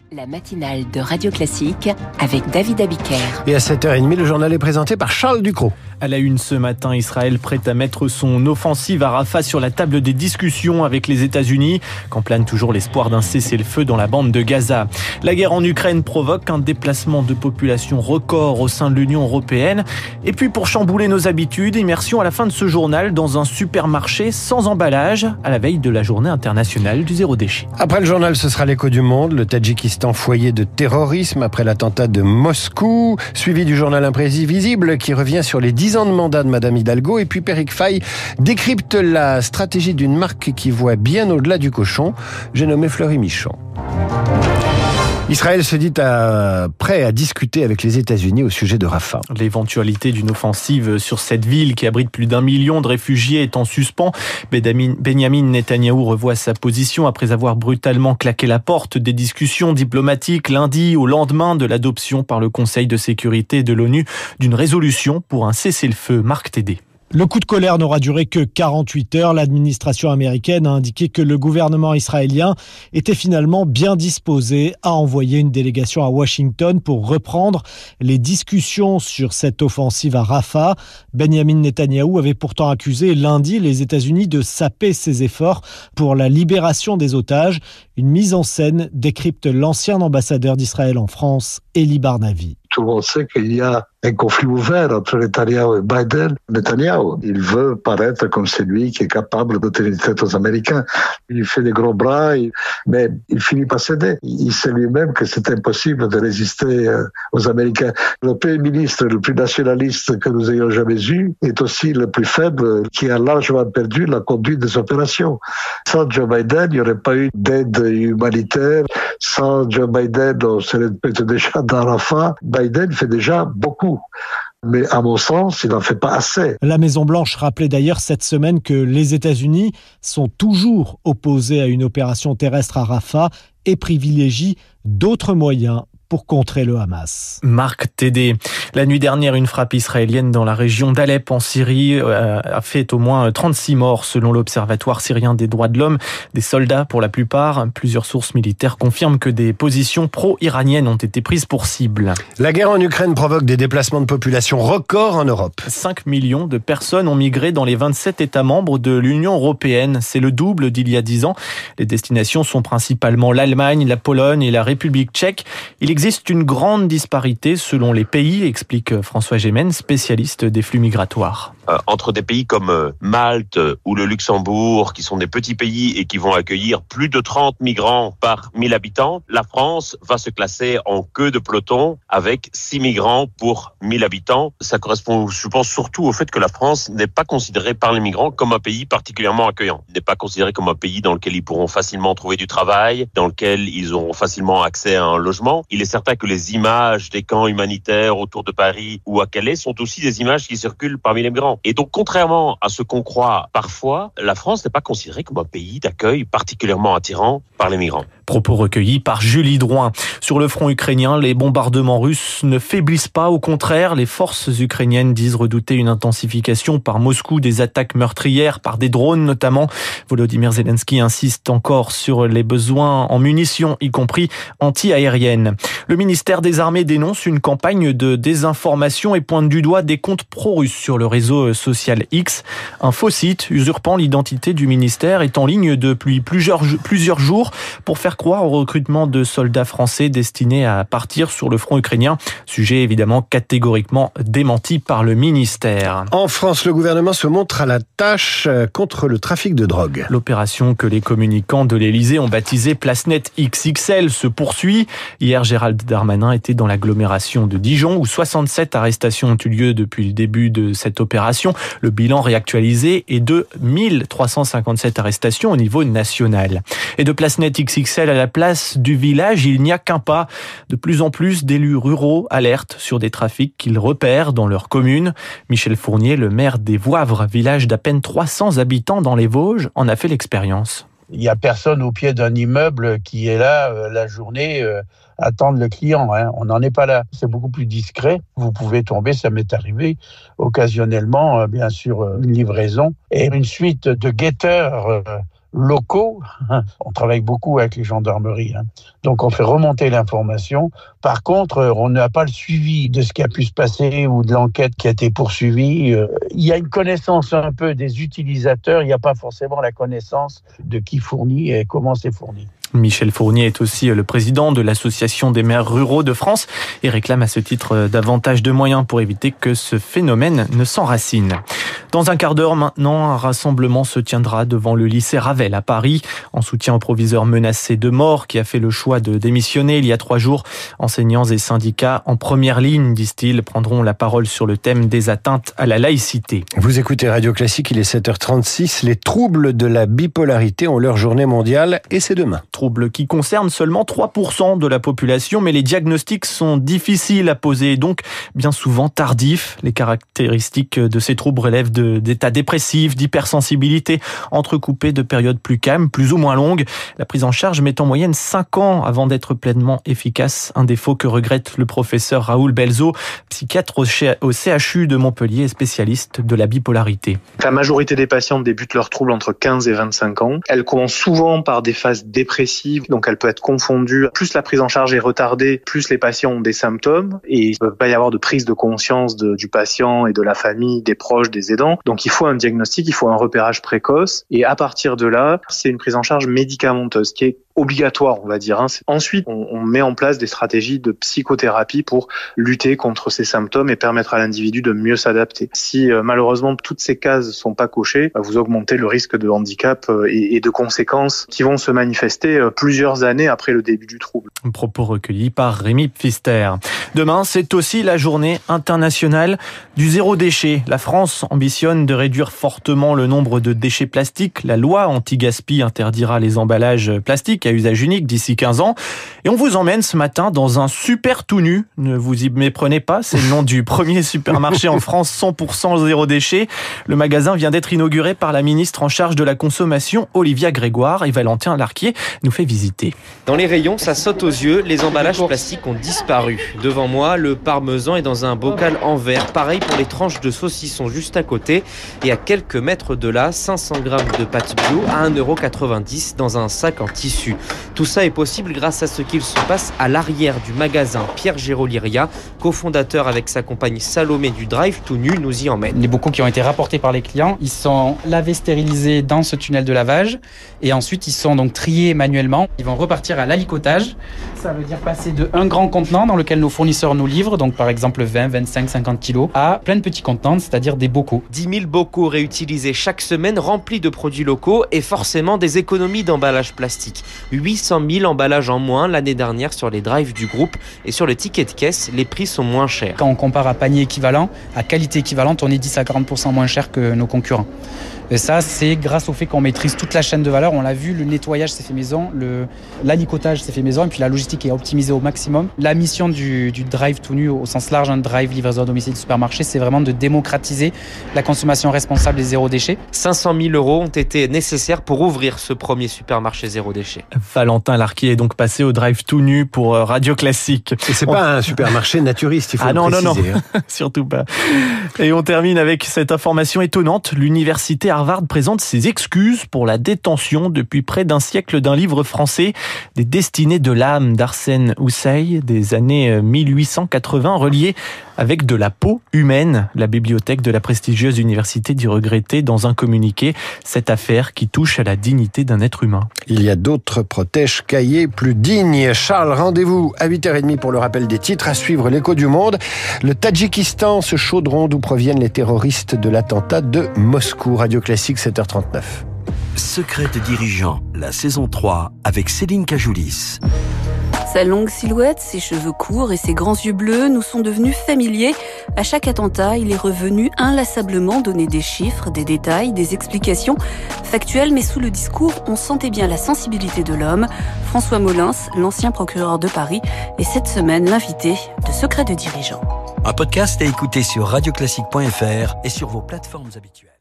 La matinale de Radio Classique avec David Abiker. Et à 7h30, le journal est présenté par Charles Ducrot. À la une ce matin, Israël prêt à mettre son offensive à Rafah sur la table des discussions avec les États-Unis, quand plane toujours l'espoir d'un cessez-le-feu dans la bande de Gaza. La guerre en Ukraine provoque un déplacement de population record au sein de l'Union européenne. Et puis pour chambouler nos habitudes, immersion à la fin de ce journal dans un supermarché sans emballage, à la veille de la journée internationale du zéro déchet. Après le journal, ce sera l'écho du monde, le Tadjikistan foyer de terrorisme après l'attentat de Moscou, suivi du journal imprévisible qui revient sur les 10 ans de mandat de Madame Hidalgo, et puis Peric Faye décrypte la stratégie d'une marque qui voit bien au-delà du cochon. J'ai nommé Fleury Michon. Israël se dit prêt à discuter avec les États-Unis au sujet de Rafah. L'éventualité d'une offensive sur cette ville qui abrite plus d'1 million de réfugiés est en suspens. Benyamin Netanyahou revoit sa position après avoir brutalement claqué la porte des discussions diplomatiques lundi au lendemain de l'adoption par le Conseil de sécurité de l'ONU d'une résolution pour un cessez-le-feu. Marc Tédé. Le coup de colère n'aura duré que 48 heures. L'administration américaine a indiqué que le gouvernement israélien était finalement bien disposé à envoyer une délégation à Washington pour reprendre les discussions sur cette offensive à Rafah. Benyamin Netanyahou avait pourtant accusé lundi les États-Unis de saper ses efforts pour la libération des otages. Une mise en scène décrypte l'ancien ambassadeur d'Israël en France, Eli Barnavi. Tout le monde sait qu'il y a un conflit ouvert entre Netanyahou et Biden. Netanyahou, il veut paraître comme celui qui est capable de tenir tête aux Américains. Il fait des gros bras, mais il finit par céder. Il sait lui-même que c'est impossible de résister aux Américains. Le Premier ministre le plus nationaliste que nous ayons jamais eu est aussi le plus faible, qui a largement perdu la conduite des opérations. Sans Joe Biden, il n'y aurait pas eu d'aide humanitaire. Sans Joe Biden, on serait peut-être déjà dans Rafah. Biden fait déjà beaucoup. Mais à mon sens, il n'en fait pas assez. La Maison-Blanche rappelait d'ailleurs cette semaine que les États-Unis sont toujours opposés à une opération terrestre à Rafah et privilégient d'autres moyens pour contrer le Hamas. Marc Tédé. La nuit dernière, une frappe israélienne dans la région d'Alep en Syrie a fait au moins 36 morts selon l'Observatoire syrien des droits de l'homme. Des soldats pour la plupart. Plusieurs sources militaires confirment que des positions pro-iraniennes ont été prises pour cible. La guerre en Ukraine provoque des déplacements de population records en Europe. 5 millions de personnes ont migré dans les 27 États membres de l'Union européenne. C'est le double d'il y a 10 ans. Les destinations sont principalement l'Allemagne, la Pologne et la République tchèque. Il existe une grande disparité selon les pays, explique François Gémen, spécialiste des flux migratoires. Entre des pays comme Malte ou le Luxembourg, qui sont des petits pays et qui vont accueillir plus de 30 migrants par 1000 habitants, la France va se classer en queue de peloton avec 6 migrants pour 1000 habitants. Ça correspond, je pense, surtout au fait que la France n'est pas considérée par les migrants comme un pays particulièrement accueillant. N'est pas considérée comme un pays dans lequel ils pourront facilement trouver du travail, dans lequel ils auront facilement accès à un logement. Il est certain que les images des camps humanitaires autour de Paris ou à Calais sont aussi des images qui circulent parmi les migrants. Et donc, contrairement à ce qu'on croit parfois, la France n'est pas considérée comme un pays d'accueil particulièrement attirant par les migrants. Propos recueillis par Julie Drouin. Sur le front ukrainien, les bombardements russes ne faiblissent pas. Au contraire, les forces ukrainiennes disent redouter une intensification par Moscou des attaques meurtrières par des drones notamment. Volodymyr Zelensky insiste encore sur les besoins en munitions, y compris anti-aériennes. Le ministère des Armées dénonce une campagne de désinformation et pointe du doigt des comptes pro-russes sur le réseau social X. Un faux site usurpant l'identité du ministère est en ligne depuis plusieurs jours pour faire croire au recrutement de soldats français destinés à partir sur le front ukrainien. Sujet évidemment catégoriquement démenti par le ministère. En France, le gouvernement se montre à la tâche contre le trafic de drogue. L'opération que les communicants de l'Élysée ont baptisée Place Nette XXL se poursuit. Hier, Gérald Darmanin était dans l'agglomération de Dijon où 67 arrestations ont eu lieu depuis le début de cette opération. Le bilan réactualisé est de 1357 arrestations au niveau national. Et de Place Nette XXL à la place du village, il n'y a qu'un pas. De plus en plus d'élus ruraux alertent sur des trafics qu'ils repèrent dans leur commune. Michel Fournier, le maire des Voivres, village d'à peine 300 habitants dans les Vosges, en a fait l'expérience. Il n'y a personne au pied d'un immeuble qui est là la journée attendre le client. On n'en est pas là. C'est beaucoup plus discret. Vous pouvez tomber, ça m'est arrivé occasionnellement, bien sûr, une livraison et une suite de guetteurs locaux. On travaille beaucoup avec les gendarmeries, donc on fait remonter l'information. Par contre, on n'a pas le suivi de ce qui a pu se passer ou de l'enquête qui a été poursuivie. Il y a une connaissance un peu des utilisateurs, il n'y a pas forcément la connaissance de qui fournit et comment c'est fourni. Michel Fournier est aussi le président de l'Association des maires ruraux de France et réclame à ce titre davantage de moyens pour éviter que ce phénomène ne s'enracine. Dans un quart d'heure maintenant, un rassemblement se tiendra devant le lycée Ravel à Paris en soutien au proviseur menacé de mort qui a fait le choix de démissionner il y a 3 jours. Enseignants et syndicats en première ligne, disent-ils, prendront la parole sur le thème des atteintes à la laïcité. Vous écoutez Radio Classique, il est 7h36. Les troubles de la bipolarité ont leur journée mondiale et c'est demain. Troubles qui concernent seulement 3% de la population, mais les diagnostics sont difficiles à poser et donc bien souvent tardifs. Les caractéristiques de ces troubles relèvent d'états dépressifs, d'hypersensibilité, entrecoupés de périodes plus calmes, plus ou moins longues. La prise en charge met en moyenne 5 ans avant d'être pleinement efficace, un défaut que regrette le professeur Raoul Belzo, psychiatre au CHU de Montpellier et spécialiste de la bipolarité. La majorité des patientes débutent leurs troubles entre 15 et 25 ans. Elles commencent souvent par des phases dépressives, donc elle peut être confondue. Plus la prise en charge est retardée, plus les patients ont des symptômes et il ne peut pas y avoir de prise de conscience du patient et de la famille, des proches, des aidants. Donc il faut un diagnostic, il faut un repérage précoce et à partir de là, c'est une prise en charge médicamenteuse qui est obligatoire, on va dire. Ensuite, on met en place des stratégies de psychothérapie pour lutter contre ces symptômes et permettre à l'individu de mieux s'adapter. Si malheureusement toutes ces cases sont pas cochées, vous augmentez le risque de handicap et de conséquences qui vont se manifester plusieurs années après le début du trouble. Propos recueillis par Rémi Pfister. Demain, c'est aussi la journée internationale du zéro déchet. La France ambitionne de réduire fortement le nombre de déchets plastiques. La loi anti-gaspi interdira les emballages plastiques à usage unique d'ici 15 ans. Et on vous emmène ce matin dans un super tout nu. Ne vous y méprenez pas, c'est le nom du premier supermarché en France 100% zéro déchet. Le magasin vient d'être inauguré par la ministre en charge de la consommation, Olivia Grégoire, et Valentin Larquier nous fait visiter. Dans les rayons, ça saute aux yeux, les emballages plastiques ont disparu. Devant moi, le parmesan est dans un bocal en verre. Pareil pour les tranches de saucisson juste à côté. Et à quelques mètres de là, 500 grammes de pâtes bio à 1,90 € dans un sac en tissu. Tout ça est possible grâce à ce qu'il se passe à l'arrière du magasin. Pierre Géroliria, cofondateur avec sa compagne Salomé du Drive Tout Nu, nous y emmène. Les bocaux qui ont été rapportés par les clients, ils sont lavés, stérilisés dans ce tunnel de lavage et ensuite ils sont donc triés manuellement. Ils vont repartir à l'alicotage. Ça veut dire passer de un grand contenant dans lequel nos fournisseurs nous livrent, donc par exemple 20, 25, 50 kilos, à plein de petits contenants, c'est-à-dire des bocaux. 10 000 bocaux réutilisés chaque semaine, remplis de produits locaux et forcément des économies d'emballage plastique. 800 000 emballages en moins l'année dernière sur les drives du groupe et sur le ticket de caisse, les prix sont moins chers. Quand on compare à panier équivalent, à qualité équivalente, on est 10 à 40% moins cher que nos concurrents. Et ça, c'est grâce au fait qu'on maîtrise toute la chaîne de valeur. On l'a vu, le nettoyage s'est fait maison, l'alicotage s'est fait maison et puis la logistique est optimisée au maximum. La mission du drive tout nu au sens large, un drive livraison à domicile de supermarché, c'est vraiment de démocratiser la consommation responsable et zéro déchet. 500 000 € ont été nécessaires pour ouvrir ce premier supermarché zéro déchet. Valentin Larquier est donc passé au drive tout nu pour Radio Classique. Et c'est pas un supermarché naturiste, il faut le préciser. Non, surtout pas. Et on termine avec cette information étonnante. L'université Harvard présente ses excuses pour la détention depuis près d'un siècle d'un livre français, Des destinées de l'âme d'Arsène Houssaye, des années 1880, relié avec de la peau humaine. La bibliothèque de la prestigieuse université dit regretter dans un communiqué cette affaire qui touche à la dignité d'un être humain. Il y a d'autres protèges cahiers plus dignes. Charles, rendez-vous à 8h30 pour le rappel des titres. À suivre l'écho du monde. Le Tadjikistan, ce chaudron d'où proviennent les terroristes de l'attentat de Moscou. Radio Classique, 7h39. Secret de dirigeant, la saison 3 avec Céline Cajoulis. Sa longue silhouette, ses cheveux courts et ses grands yeux bleus nous sont devenus familiers. À chaque attentat, il est revenu inlassablement donner des chiffres, des détails, des explications factuelles, mais sous le discours, on sentait bien la sensibilité de l'homme. François Molins, l'ancien procureur de Paris, est cette semaine l'invité de Secret de dirigeant. Un podcast à écouter sur radioclassique.fr et sur vos plateformes habituelles.